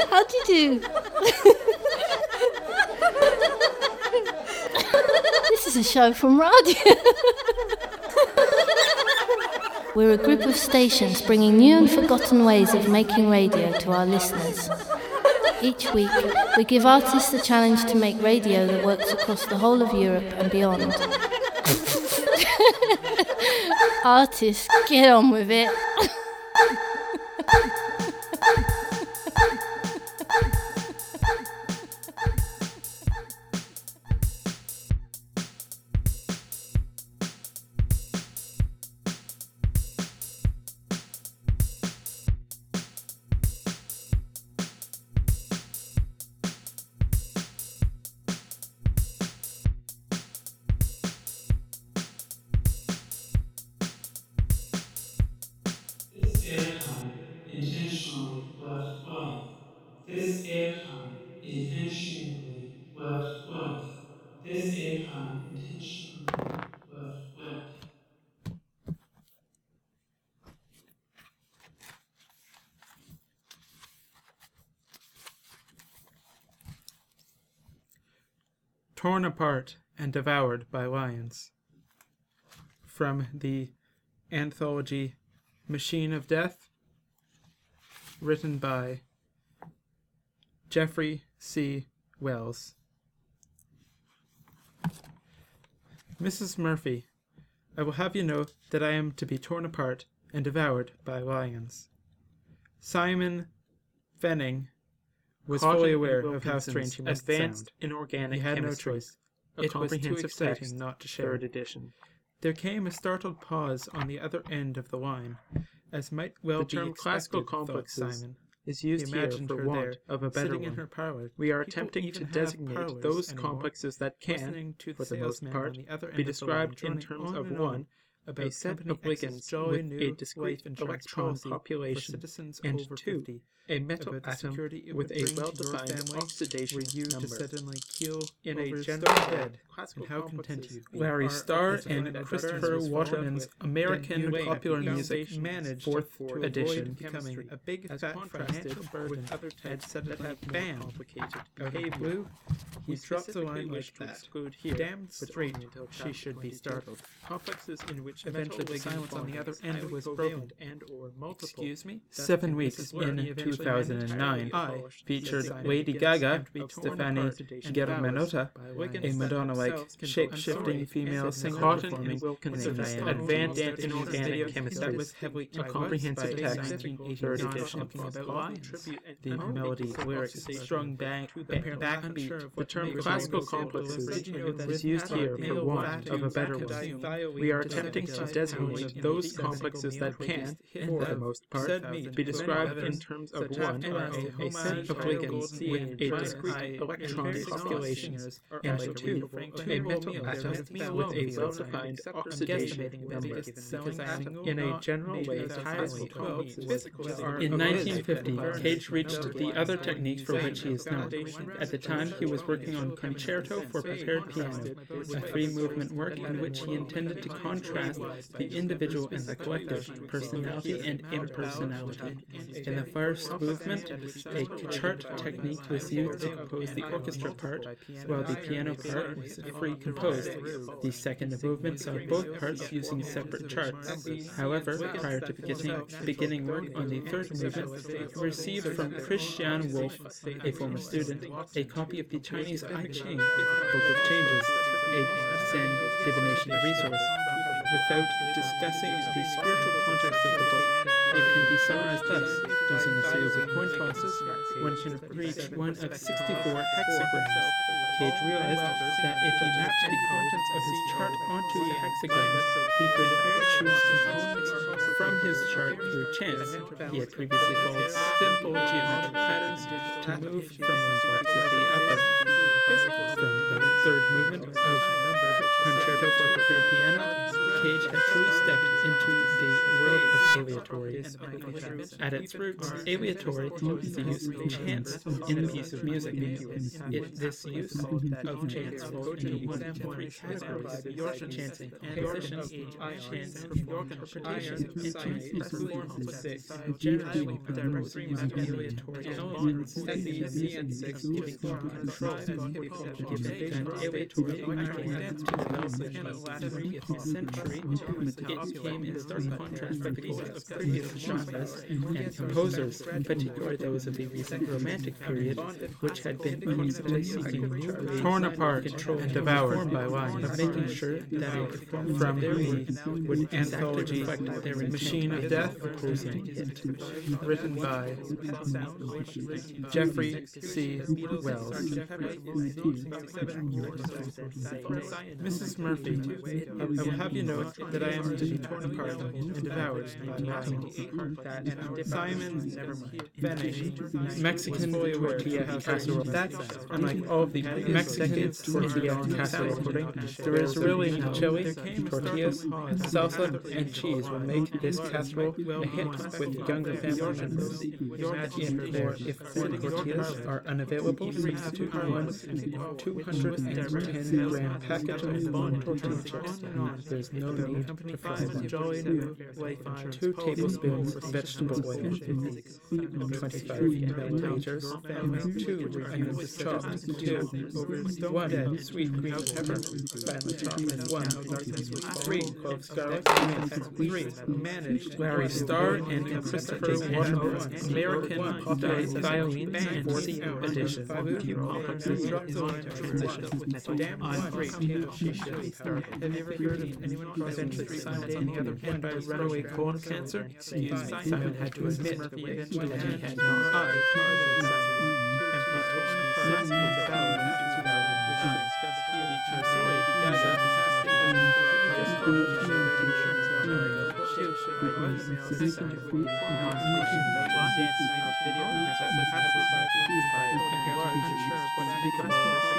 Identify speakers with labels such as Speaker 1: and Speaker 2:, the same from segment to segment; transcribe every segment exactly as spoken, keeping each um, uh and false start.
Speaker 1: How'd you do? This is a show from radio. We're a group of stations bringing new and forgotten ways of making radio to our listeners. Each week, we give artists the challenge to make radio that works across the whole of Europe and beyond. Artists, get on with it.
Speaker 2: Intentionally left blank. This airtime intentionally left blank. This airtime intentionally left blank.
Speaker 3: Torn apart and devoured by lions. From the anthology Machine of Death, written by Jeffrey C. Wells. Missus Murphy, I will have you know that I am to be torn apart and devoured by lions. Simon Fenning was
Speaker 4: Caught
Speaker 3: fully
Speaker 4: in
Speaker 3: aware of
Speaker 4: Wilkinson's
Speaker 3: how strange he must
Speaker 4: Advanced
Speaker 3: sound.
Speaker 4: Inorganic
Speaker 3: He had no
Speaker 4: Chemistry,
Speaker 3: choice.
Speaker 4: a
Speaker 3: It was too
Speaker 4: comprehensive
Speaker 3: exciting
Speaker 4: text,
Speaker 3: not to share.
Speaker 4: third edition.
Speaker 3: There came a startled pause on the other end of the line, as might well
Speaker 4: The
Speaker 3: be
Speaker 4: term
Speaker 3: expected,
Speaker 4: classical
Speaker 3: thought
Speaker 4: complexes
Speaker 3: Simon.
Speaker 4: is
Speaker 3: He
Speaker 4: used here
Speaker 3: imagined
Speaker 4: for
Speaker 3: her
Speaker 4: want
Speaker 3: there,
Speaker 4: of a better
Speaker 3: sitting in
Speaker 4: one.
Speaker 3: her parlor.
Speaker 4: We are
Speaker 3: People
Speaker 4: attempting
Speaker 3: even
Speaker 4: to
Speaker 3: have
Speaker 4: designate
Speaker 3: parlors
Speaker 4: those
Speaker 3: anymore,
Speaker 4: complexes that can,
Speaker 3: listening to the
Speaker 4: for the most
Speaker 3: salesman
Speaker 4: part,
Speaker 3: on the other end
Speaker 4: be
Speaker 3: of the
Speaker 4: described
Speaker 3: line,
Speaker 4: in
Speaker 3: droning
Speaker 4: terms
Speaker 3: on
Speaker 4: of
Speaker 3: and
Speaker 4: one,
Speaker 3: on about
Speaker 4: a set
Speaker 3: Company
Speaker 4: of
Speaker 3: X's
Speaker 4: ligands
Speaker 3: jolly
Speaker 4: with
Speaker 3: new
Speaker 4: a discrete
Speaker 3: life insurance
Speaker 4: electron
Speaker 3: policy for
Speaker 4: population,
Speaker 3: citizens
Speaker 4: and
Speaker 3: over
Speaker 4: two,
Speaker 3: fifty,
Speaker 4: a metal
Speaker 3: about the
Speaker 4: atom
Speaker 3: security it
Speaker 4: with
Speaker 3: would
Speaker 4: a
Speaker 3: bring to your
Speaker 4: well-defined
Speaker 3: family
Speaker 4: oxidation
Speaker 3: were you
Speaker 4: number.
Speaker 3: to suddenly keel
Speaker 4: In
Speaker 3: over
Speaker 4: a
Speaker 3: his
Speaker 4: general
Speaker 3: stark
Speaker 4: way,
Speaker 3: head,
Speaker 4: classical
Speaker 3: and how content
Speaker 4: complexes
Speaker 3: you
Speaker 4: Larry
Speaker 3: are
Speaker 4: Starr
Speaker 3: as
Speaker 4: and
Speaker 3: when
Speaker 4: Christopher
Speaker 3: Christopher
Speaker 4: Waterman's
Speaker 3: Waterman's
Speaker 4: American
Speaker 3: American
Speaker 4: Popular
Speaker 3: popular
Speaker 4: Music
Speaker 3: music managed
Speaker 4: fourth
Speaker 3: to
Speaker 4: edition
Speaker 3: avoid becoming a big
Speaker 4: as
Speaker 3: fat
Speaker 4: contrasted
Speaker 3: financial burden
Speaker 4: with other
Speaker 3: had
Speaker 4: texts that
Speaker 3: suddenly
Speaker 4: have more
Speaker 3: banned
Speaker 4: complicated
Speaker 3: out of
Speaker 4: behavior.
Speaker 3: blue. He
Speaker 4: We
Speaker 3: dropped the
Speaker 4: specifically
Speaker 3: line
Speaker 4: wish
Speaker 3: like
Speaker 4: to
Speaker 3: that.
Speaker 4: exclude here,
Speaker 3: Damn
Speaker 4: but
Speaker 3: straight,
Speaker 4: only until
Speaker 3: she
Speaker 4: chapter
Speaker 3: should be
Speaker 4: twenty-two,
Speaker 3: startled.
Speaker 4: complexes in which
Speaker 3: Eventually
Speaker 4: metal
Speaker 3: the silence on the other
Speaker 4: is
Speaker 3: end
Speaker 4: highly
Speaker 3: was
Speaker 4: covalent
Speaker 3: broken.
Speaker 4: and or multiple.
Speaker 3: Excuse me?
Speaker 4: Seven
Speaker 3: That's
Speaker 4: weeks
Speaker 3: Missus Ware.
Speaker 4: in
Speaker 3: He eventually
Speaker 4: two thousand nine,
Speaker 3: managed to
Speaker 4: I
Speaker 3: abolish
Speaker 4: featured
Speaker 3: the sign
Speaker 4: Lady
Speaker 3: begins
Speaker 4: Gaga,
Speaker 3: to be torn
Speaker 4: Stefani
Speaker 3: apart and
Speaker 4: Germanotta,
Speaker 3: devoured by
Speaker 4: a
Speaker 3: lions.
Speaker 4: Madonna-like, shape-shifting female singer performing
Speaker 3: Wilkinson's
Speaker 4: in an
Speaker 3: advanced
Speaker 4: advanced inorganic chemistry.
Speaker 3: That was heavily
Speaker 4: A comprehensive text, third
Speaker 3: not
Speaker 4: edition.
Speaker 3: talking about lions.
Speaker 4: The melody, lyrics, strung back,
Speaker 3: Apparently
Speaker 4: backbeat.
Speaker 3: unsure of
Speaker 4: The
Speaker 3: what
Speaker 4: term
Speaker 3: to make
Speaker 4: classical
Speaker 3: of the
Speaker 4: complexes
Speaker 3: original that
Speaker 4: is used
Speaker 3: had
Speaker 4: here
Speaker 3: male
Speaker 4: for want
Speaker 3: fat
Speaker 4: of a
Speaker 3: to
Speaker 4: better
Speaker 3: consume.
Speaker 4: one. We are
Speaker 3: to
Speaker 4: attempting to
Speaker 3: seventy-five
Speaker 4: designate
Speaker 3: pounds
Speaker 4: those
Speaker 3: in
Speaker 4: complexes that can,
Speaker 3: and
Speaker 4: for the
Speaker 3: of
Speaker 4: most part,
Speaker 3: said meat
Speaker 4: be
Speaker 3: to
Speaker 4: described
Speaker 3: many
Speaker 4: in
Speaker 3: others,
Speaker 4: terms of
Speaker 3: such
Speaker 4: one,
Speaker 3: as
Speaker 4: a,
Speaker 3: a
Speaker 4: a set of
Speaker 3: homage
Speaker 4: ligands
Speaker 3: to
Speaker 4: with
Speaker 3: and
Speaker 4: a
Speaker 3: high
Speaker 4: discrete electron
Speaker 3: and
Speaker 4: population,
Speaker 3: singers are
Speaker 4: and
Speaker 3: like
Speaker 4: two,
Speaker 3: two
Speaker 4: a metal
Speaker 3: meal.
Speaker 4: atom
Speaker 3: Just me
Speaker 4: with
Speaker 3: alone
Speaker 4: a
Speaker 3: is
Speaker 4: well-defined
Speaker 3: I'm
Speaker 4: oxidation
Speaker 3: guesstimating
Speaker 4: number.
Speaker 3: because selling atom
Speaker 4: In a
Speaker 3: not
Speaker 4: general
Speaker 3: made
Speaker 4: way,
Speaker 3: as
Speaker 4: classical
Speaker 3: highly
Speaker 4: complexes
Speaker 3: are
Speaker 4: In
Speaker 3: a
Speaker 4: nineteen
Speaker 3: good
Speaker 4: fifty,
Speaker 3: environment.
Speaker 4: Cage reached
Speaker 3: No,
Speaker 4: the
Speaker 3: no,
Speaker 4: other
Speaker 3: no,
Speaker 4: technique for
Speaker 3: no,
Speaker 4: which he is known. At the time, he was working on Concerto for Prepared Piano, a free-movement work in which he intended to contrast the individual and the collective, personality and impersonality. In the first movement, a chart technique was used to compose the orchestra part, while the piano part was free composed. The second movement saw both parts using separate charts. However, prior to beginning, beginning work on the third movement, he received from Christian Wolff, a former student, a copy of the Chinese I Ching, Book of Changes, a Zen divination resource. Without discussing the spiritual context of the book, it can be summarized thus: using a series of coin tosses, one can reach one of sixty-four hexagrams. Cage realized that if he mapped the contents of his chart onto hexagrams, he could choose components from his chart through chance. He had previously followed simple geometric patterns to move from one part to the other. From the third movement of Concerto for Prepared Piano, Cage had truly stepped into the world of aleatory. At its roots, aleatory is the use of chance in a piece of music. It, this use of chance in one of three categories: York chancing, position of chance, interpretation, and chance performance. Six, generally directly aleatory elements, and six, giving control, giving aleatory actions to the knowledge of the twentieth century. It came in stark contrast with those of previous genres and composers, particularly those of the recent Romantic period, which had been constantly seeking new ways
Speaker 3: torn apart
Speaker 4: control
Speaker 3: and devoured by
Speaker 4: of
Speaker 3: lions.
Speaker 4: making sure that a performance
Speaker 3: From
Speaker 4: of their needs would exactly
Speaker 3: anthology
Speaker 4: reflect their
Speaker 3: Machine of Death, written by Jeffrey C. Wells. Missus Murphy, I will have you know that I am to be torn apart and devoured by lions. Simon Fenning, Mexican tortilla casserole. That's unlike all of the Mexican tortilla casserole. There is really no chili, tortillas, salsa, and cheese will make this casserole a hit with younger family members. Imagine, or if corn tortillas are unavailable, substitute one two hundred ten gram package of corn tortilla chips. There's no need to fry them. Two tablespoons of vegetable oil, twenty-five milliliters, two onions chopped, two, one sweet green pepper, finely chopped, one, three cloves garlic, three managed Larry Starr and Christopher Washington, American popular violin band, fourth edition. Few complexes is on transition. Damn one great tale. Have you ever heard of anyone who eventually signed on the other hand by runaway colon cancer? Simon had to admit that he had no eye. And he torn apart and devoured two thousand which is Zoe Gaza, just told you to show their insurance on her. This video method was advertised by a large insurance what's because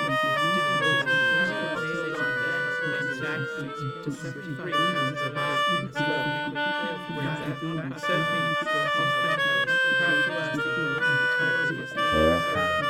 Speaker 3: exactly to seventy-three pounds of iron as well. Whereas that said meat had to last the entirety of the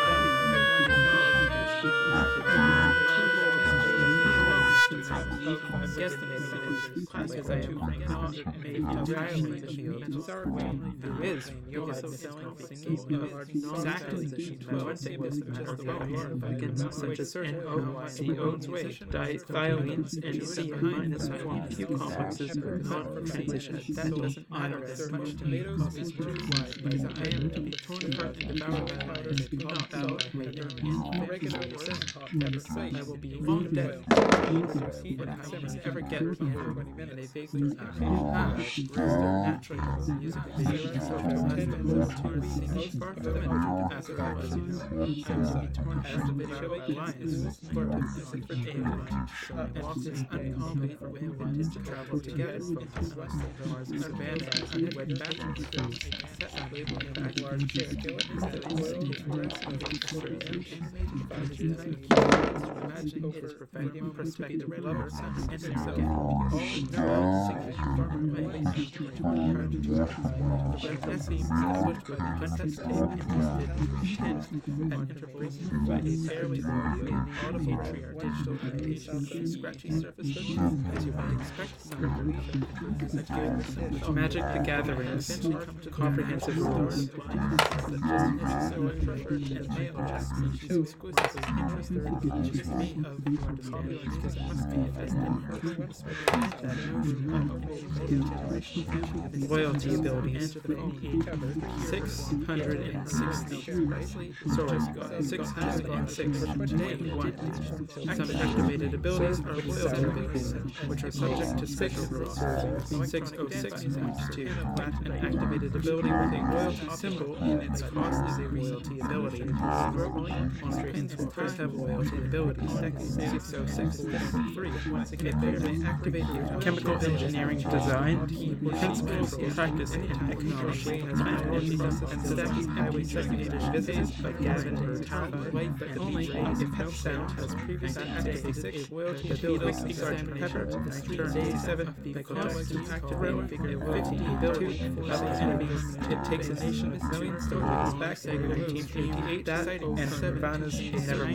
Speaker 3: I'm guesstimating that it's classes I have not made entirely the field. There is, you'll have singing of exactly twelve things just the way against such as N O C O's way, violins, and C minus form few complexes non-transition. That doesn't matter as much. Tomatoes is too wide, because I am to be torn apart and devoured by lions, not bow by regular pepper. I will be long dead. Ever get here twenty minutes, they vaguely ah, naturally music video, so ten minutes to be singing far from it, as it was, since he torn as the video lions, for music for David, and it is uncommon for women to travel together from the western bars of Savannah and wed back to the set and label in back large chair, instead of singing the rest of the history, imagine it is perfect impressed to be the red lover, and himself. All nervous singing farmer way the red seems switched by the context tape interested at intervals by a pair with audio audible tree or digital imitation of the scratchy surface as you might expect some Magic the Gathering's comprehensive rules that just necessarily and may just species exclusively interested in each me of your understanding because it must be invested in her loyalty abilities six hundred sixty sorry six hundred six day one some activated abilities are loyalty abilities which are subject to special rules six oh six times two an activated ability with a loyalty symbol in its cost is a loyalty ability monsters will first have loyalty abilities six oh six three once again they activate chemical engineering design principles practice in economics and steps highway designated visits but Gavin talent but only if no sound has previously activated a loyalty ability Sergeant Pepper turn eighty-seven because to activate a loyalty ability of the enemies it takes a nation with millions to lose back in nineteen eighty-eight that and Savannah's never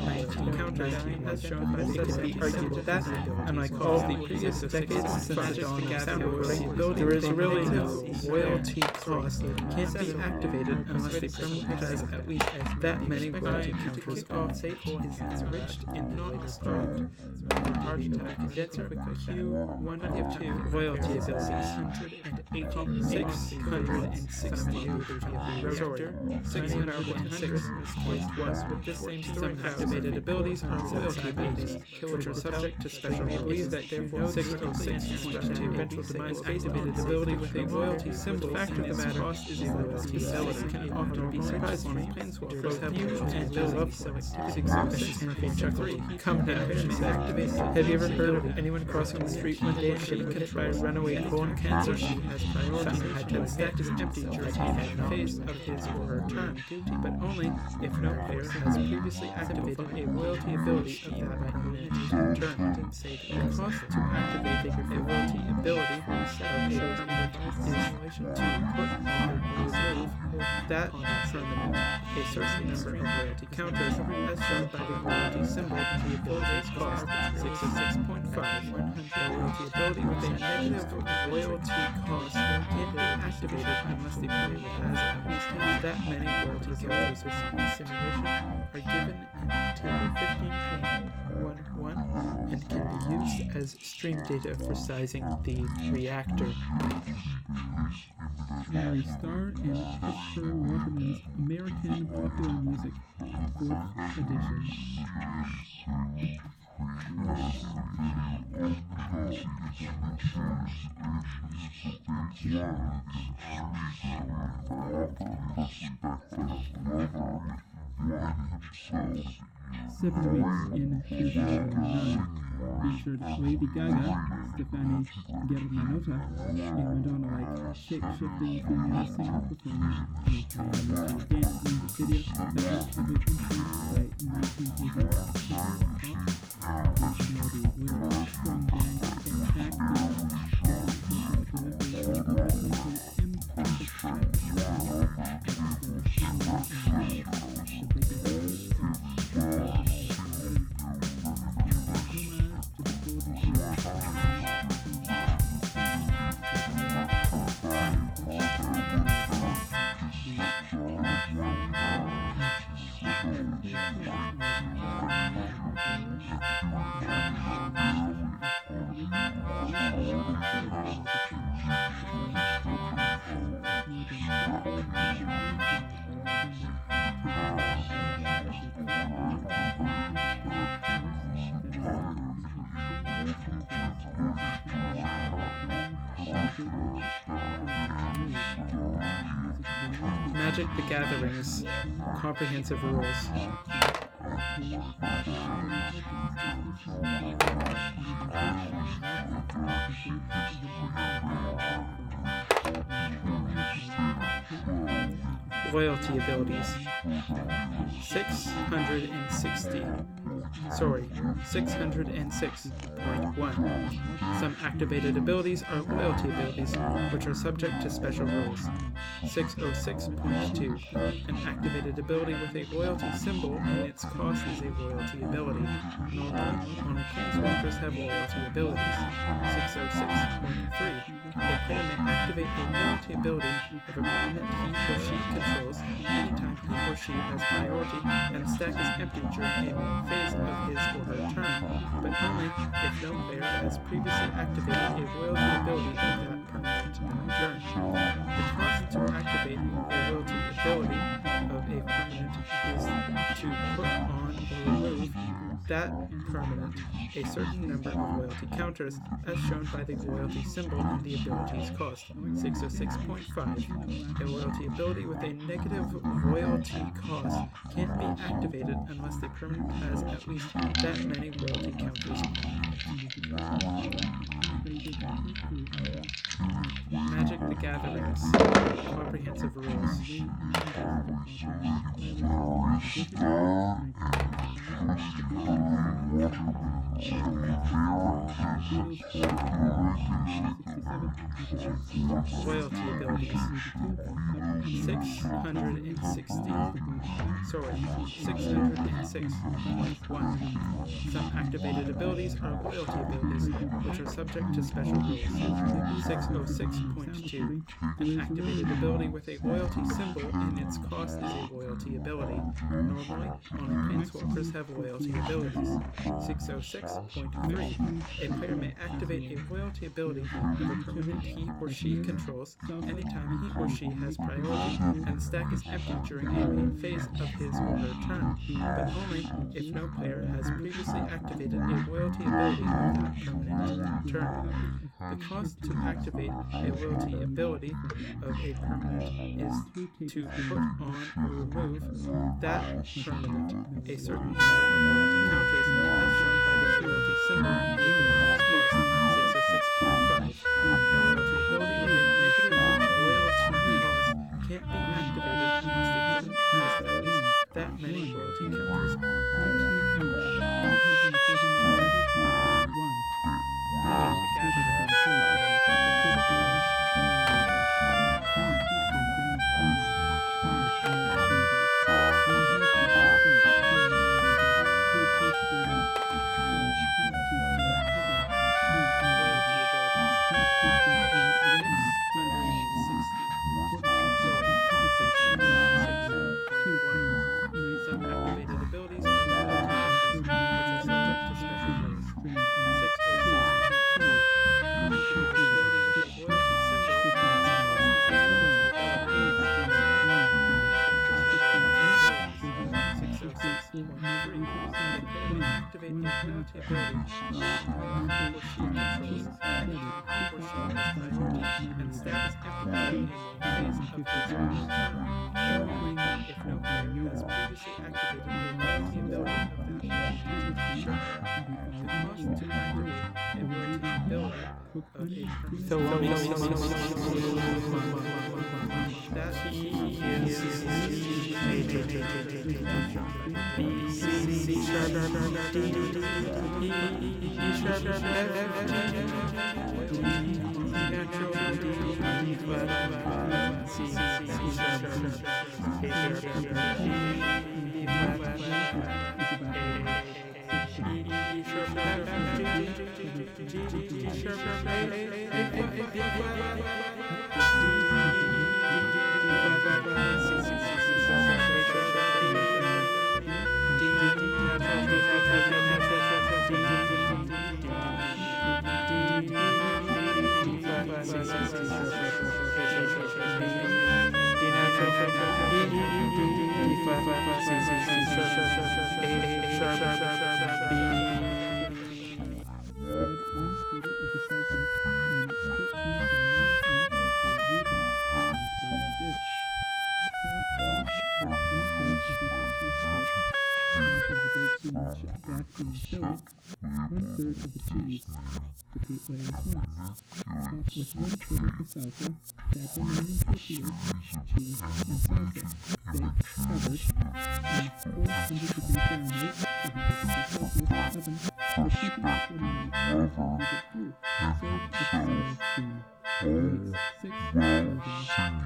Speaker 4: nineteen counters, as shown by the can be argued that, unlike all the previous decades since the dawn of sound recording, there is really no royalty cost. Can't be activated unless the permanent has at least that many royalty counters on. Is enriched in non-extract hard to condenser Q one of two royalty abilities. six hundred sixty sorry, six hundred six point one with the same some activated abilities are royalty abilities, which are subject to special rules that therefore six oh six point two eventual demise activated ability with a royalty symbol. Fact of the matter is a royalty ability can often be surprising on planeswalkers have huge and love six oh six Chuck three. Come now, she activate. Have you ever heard of anyone crossing the street one day and getting hit by runaway colon cancer? She has priority. The stack is empty during the phase of his or her turn, but only if no player has previously activated a royalty ability of that permanent's turn. The cost to activate a royalty ability of a permanent is to put on reserve that permanent a certain number of royalty counters, as shown by the royalty symbol. The ability's cost six oh six point five. The royalty ability with a negative royalty cost can't be activated unless the player has at least that many royalty counters. This simulation are given in table fifteen point eleven and can be used as stream data for sizing the reactor.
Speaker 5: Larry Starr and Christopher Waterman's American Popular Music, fourth edition. Seven Weeks in two thousand nine featured Lady Gaga, Stefani Germanotta, a Madonna-like shape-shifting female singer performer in a piano dance music video that was heavily influenced by nineteen eighties pop, which noted with strong dance and acting, delivery and
Speaker 4: Magic the Gathering's comprehensive rules. Loyalty abilities. six hundred sixty. Sorry, six hundred six point one. Some activated abilities are loyalty abilities, which are subject to special rules. six oh six point two. An activated ability with a loyalty symbol and its cost is a loyalty ability. Normally, only planeswalkers have loyalty abilities. six oh six point three. A player may activate a loyalty ability if a permanent he or she controls anytime he or she has priority and the stack is empty during a phase of his or her turn, but only if no player has previously activated a loyalty ability of that permanent turn. The cost to activate a loyalty ability of a permanent is to put on or remove that permanent a certain number of loyalty counters, as shown by the loyalty symbol and the ability's cost. six oh six point five. A loyalty ability with a negative loyalty cost can't be activated unless the permanent has at least that many loyalty counters. Magic the Gathering's comprehensive rules.
Speaker 3: Royalty abilities. six hundred sixty. Sorry, six hundred six point one. Some activated abilities are royalty abilities, which are subject to special rules. six oh six point two. An activated ability with a royalty symbol in its cost is a royalty ability. Normally, only planeswalkers have royalty abilities. six oh six point three. A player may activate a royalty ability of a permanent he or she controls anytime he or she has priority and the stack is empty during a main phase of his or her turn, but only if no player has previously activated a royalty ability of that permanent turn. The cost to activate a royalty ability of a permanent is to put on or remove that permanent a certain number of royalty counters as shown by the royalty symbol in the ability's cost, six oh six point five. A royalty ability with a negative royalty cost can't be activated unless the opponent has at least that many royalty counters. Some activated abilities are royalty abilities, which are subject to special rules. six oh six point two. An activated ability with a royalty symbol in its cost is a royalty ability. six oh six point three. A player may activate a royalty ability of he or she controls anytime he or she has priority and the stack is empty during a main phase of his or her turn. If no player has previously activated a royalty ability of that permanent turn. The cost to activate a royalty ability of a permanent that he is one-third of the cheese the two players want. Top with one quarter for salsa, tap remaining for shield, cheese, and salsa, baked, covered, and four hundred degrees Fahrenheit, one hundred degrees Celsius oven for twenty-four minutes. You get through. Serve with salad spoon. Takes six hours.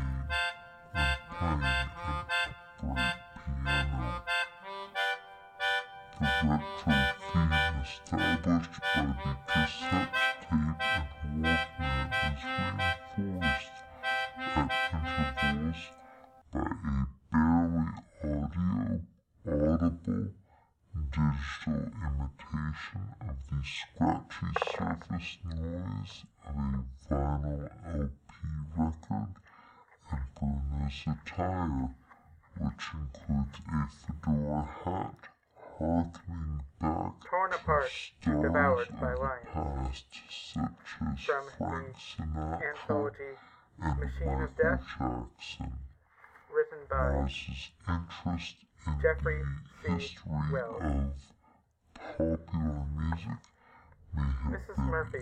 Speaker 6: Established by the cassette tape and Walkman is reinforced at intervals by a barely audio, audible digital imitation of the scratchy surface noise of a vinyl L P record and Bernice attire, which includes a fedora hat, harkening back
Speaker 3: Torn apart, devoured by lions.
Speaker 6: past, such as
Speaker 3: From
Speaker 6: Frank
Speaker 3: the
Speaker 6: Sinatra
Speaker 3: anthology
Speaker 6: and
Speaker 3: Machine
Speaker 6: Michael
Speaker 3: of Death,
Speaker 6: Jackson.
Speaker 3: written by
Speaker 6: Ross's interest in
Speaker 3: Jeffrey
Speaker 6: the
Speaker 3: C.
Speaker 6: history
Speaker 3: Wells.
Speaker 6: of popular music Missus Murphy,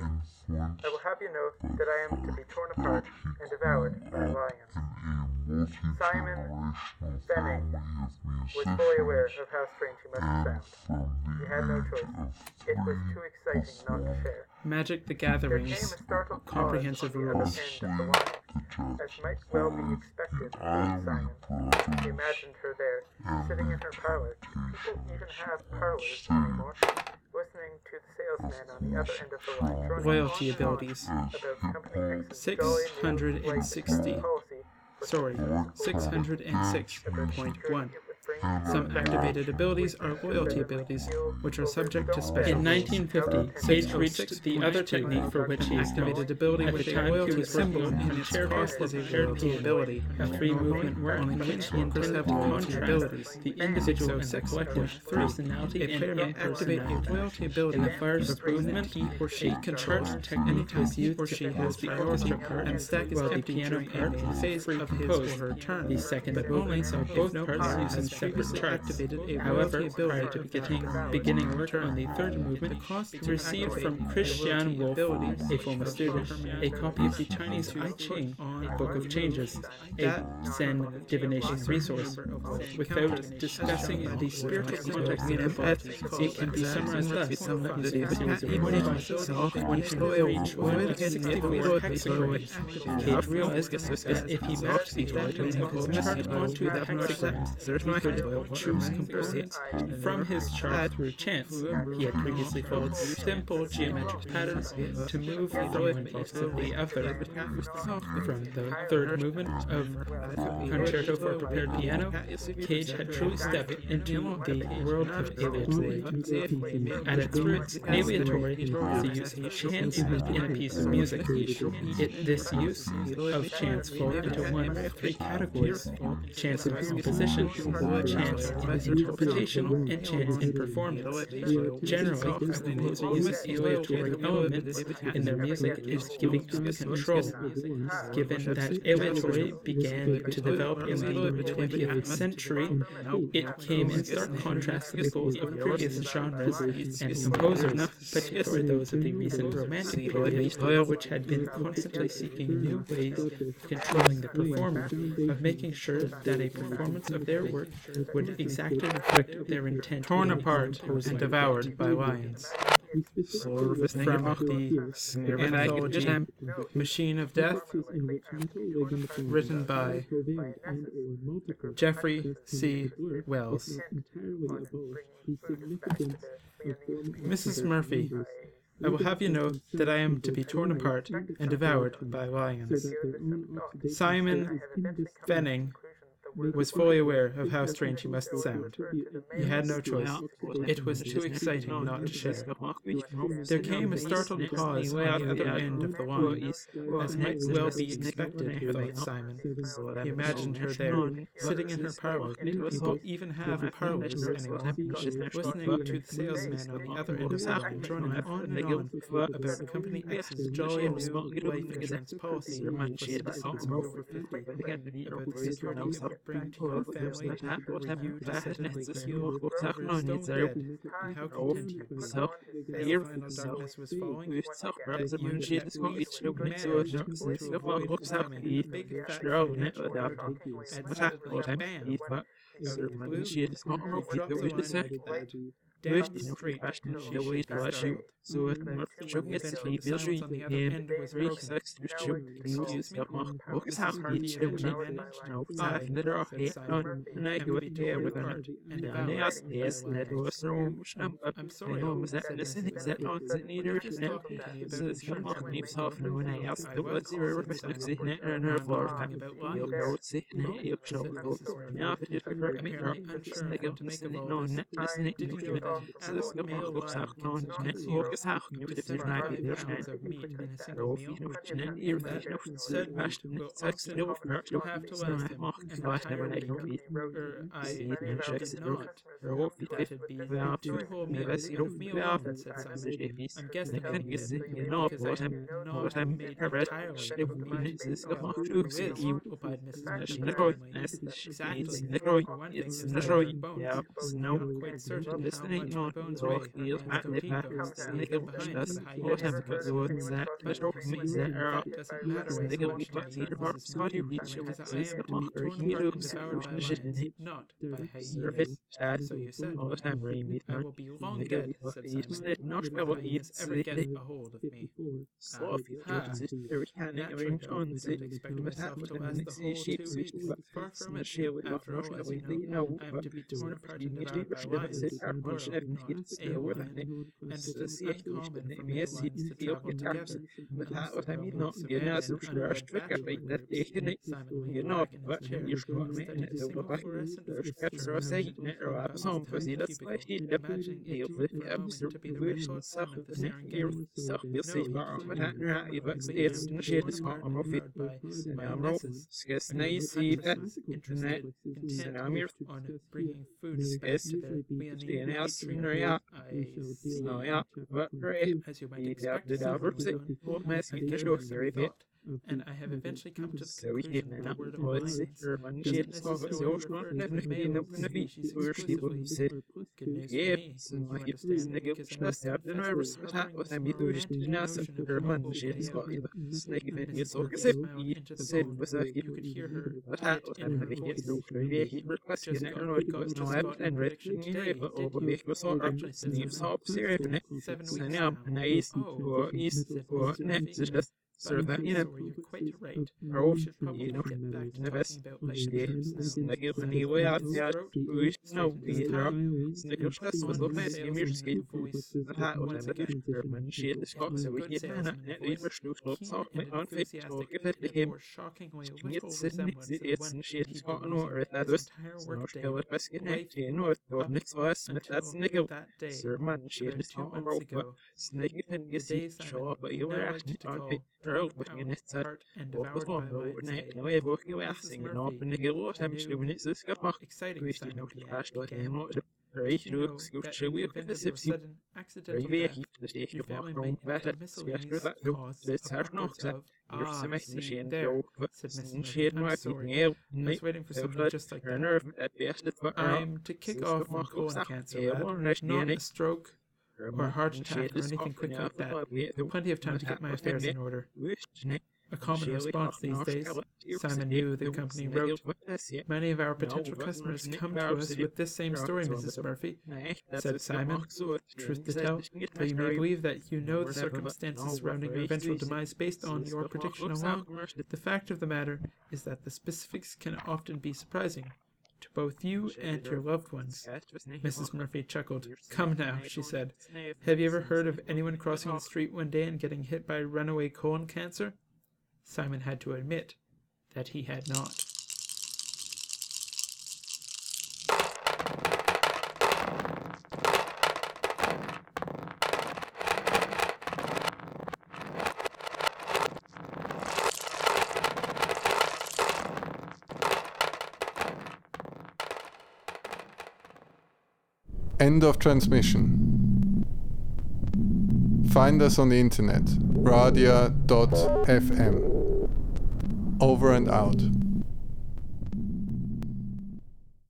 Speaker 4: I will have you know that I am to be torn apart and devoured by lions. Simon Benning was fully aware of how strange he must sound. He had no choice. It was too exciting not to share.
Speaker 3: Magic the
Speaker 4: There came a
Speaker 3: Gathering's
Speaker 4: startled
Speaker 3: comprehensive
Speaker 4: pause at the
Speaker 3: rules.
Speaker 4: end of the line. As might well be expected from Simon, he imagined her there, sitting in her parlor. People even have parlors anymore. Listening to the salesman on the other end of the line, droning
Speaker 3: Royalty
Speaker 4: on
Speaker 3: abilities.
Speaker 4: about company X's
Speaker 3: six
Speaker 4: jolly new
Speaker 3: hundred sixty.
Speaker 4: life policy for
Speaker 3: Sorry, six hundred six point one. Some activated abilities are loyalty abilities, which are subject to special
Speaker 4: In
Speaker 3: nineteen fifty, Sage reached the other technique for which he activated ability
Speaker 4: At
Speaker 3: with
Speaker 4: the
Speaker 3: a
Speaker 4: time, he
Speaker 3: loyalty
Speaker 4: was
Speaker 3: symbol
Speaker 4: working on
Speaker 3: in its cost as a loyalty ability,
Speaker 4: a free movement work
Speaker 3: on
Speaker 4: in
Speaker 3: which
Speaker 4: which
Speaker 3: he
Speaker 4: he
Speaker 3: intended
Speaker 4: intended
Speaker 3: to
Speaker 4: to
Speaker 3: contrast
Speaker 4: abilities.
Speaker 3: the individual and the collective personality and impersonality. Loyalty ability in the first movement, he or she can charge technique was used or she has the orchestra part and stack is while the piano part in phase of his or her turn. The second movement saw both parts used in separate charts. However, prior to beginning, beginning work on the third movement, he received from Christian Wolff, a former student, a copy of the Chinese I Ching, a book of changes, a Zen divination resource. Without discussing the spiritual context involved, it can be summarized thus: the series of images when he reached one of sixty-four hexagrams, Cage realized that if he matched these items of his chart onto the hexagram, he could choose components from his chart through chance. He had previously followed simple geometric patterns to move from one place to the other. From the third movement of Concerto for Prepared Piano, Cage had truly stepped into the world of aleatory. At its roots, aleatory is the use of chance in a piece of music. It, this use of chance falls into one of three categories: chance in composition, chance in interpretation, and chance in performance. Generally, composers use aleatory elements in their music is giving up control. Given that aleatory began to develop in the twentieth century, it came in stark contrast to the goals of previous genres and composers, particularly those of the recent Romantic period, which had been constantly seeking new ways of controlling the performer, of making sure that a performance of their work would exactly reflect their intent. Torn apart and devoured by lions. From the anthology Machine of Death, written by Jeffrey C. Wells. Missus Murphy, I will have you know that I am to be torn apart and devoured by lions. Simon Benning was fully aware of how strange he must sound. He had no choice. It was too exciting not to share. There came a startled pause on the other end of the line, as might well be expected, thought Simon. He imagined her there, sitting in her parlor. People even have parlors anymore. Listening to the salesman on the other end of the line, droning on and on about Company X's jolly new life insurance policy for citizens over fifty, about the security of bring to your family were you to set an execute or stone dead, and how content you were that your final darkness was falling, that you had managed to avoid Simon, big fat financial hurdle, and suddenly, bam, out of the blue, dropped like that. Down the street, and she was startled. So it must be on the other end was broken. Excuse me, what hard you had managed? I, Simon, am to be torn apart and devoured. I'm sorry, said Missus Murphy. Just talking to me about insurance companies. I was talking about lions. I mean, I'm unsure what to make of all this. Did you know adult male lion consumes zero pounds of meat in a single meal? That said, will often you'll have to last him an entire week. Er, I hope not. That'd be two whole meals of meal often, said Simon. I'm guessing because I'm not made entirely of meat. Who is? Replied Missus Murphy. Exactly. For one thing, there's no bone. I'm quite certain now.
Speaker 4: went on bones away, and at the back, sneak up behind us, what have got the woods that, but off me that are up, doesn't matter, sneak up with what either part of Scotty reach, because I am to be torn apart and devoured by lions, not by hyenas. So you said, I will be long dead, said Simon, not will hyenas ever get a hold of me. Ah, naturally, I didn't expect myself to last the whole two weeks, but far from it. After all, as you know, I am to be torn apart and devoured by lions, world, not a woman, and it is uncommon for me and lions to travel together. So, so again, unaware backwards, Simon leaned back in his chair, studied a single fluorescent picture of himself, keeping imagining it for a moment to be the remote son of the Serengeti. No, he was inspired by my missus, interested, intent on bringing food to their Viennese patron. I see, as you might expect, Simon was on, I gave it some thought, and I have eventually come to the conclusion that the word of lions doesn't necessarily refer to the male of the species exclusively. Good news for me, you understand, because I was eventually wondering what's the notion of a humble being. Missus Murphy smiled into the phone. You could hear her panic in her voice. Just got, got just got a prediction today, did you? Actually, said Simon. Seven weeks now. Oh, said Missus Murphy. But so are you quite right. We should probably get back to talking about lions. Anyway, out the throat, no, the Snickers was looking at him, your voice once again. So we get that, and we were keen and enthusiastic, and more shockingly a little resemblance to the one he believed his entire workday right up until that day, turned two months ago. The days that I now like to call Earl looking at part and devoured by lions. Missus Murphy, exciting Simon, he asked again. You know that in the event of your sudden accidental death, your family might have miscellaneous cause of parts of. Ah, see, there, said Missus Murphy. I'm sorry. I was waiting for something just like that. I'm to kick off from colon cancer, not a stroke or a heart attack or anything quick like that. Plenty of time to get my affairs in order. A common response these days. Simon knew the company wrote. Many of our potential customers come to us with this same story, Missus Murphy, said Simon. Truth to tell, though you may believe that you know the circumstances surrounding your eventual demise based on your prediction alone, the fact of the matter is that the specifics can often be surprising to both you and your loved ones. Missus Murphy chuckled. Come now, she said. Have you ever heard of anyone crossing the street one day and getting hit by runaway colon cancer? Simon had to admit that he had not.
Speaker 7: End of transmission. Find us on the internet, radia dot f m. Over and out.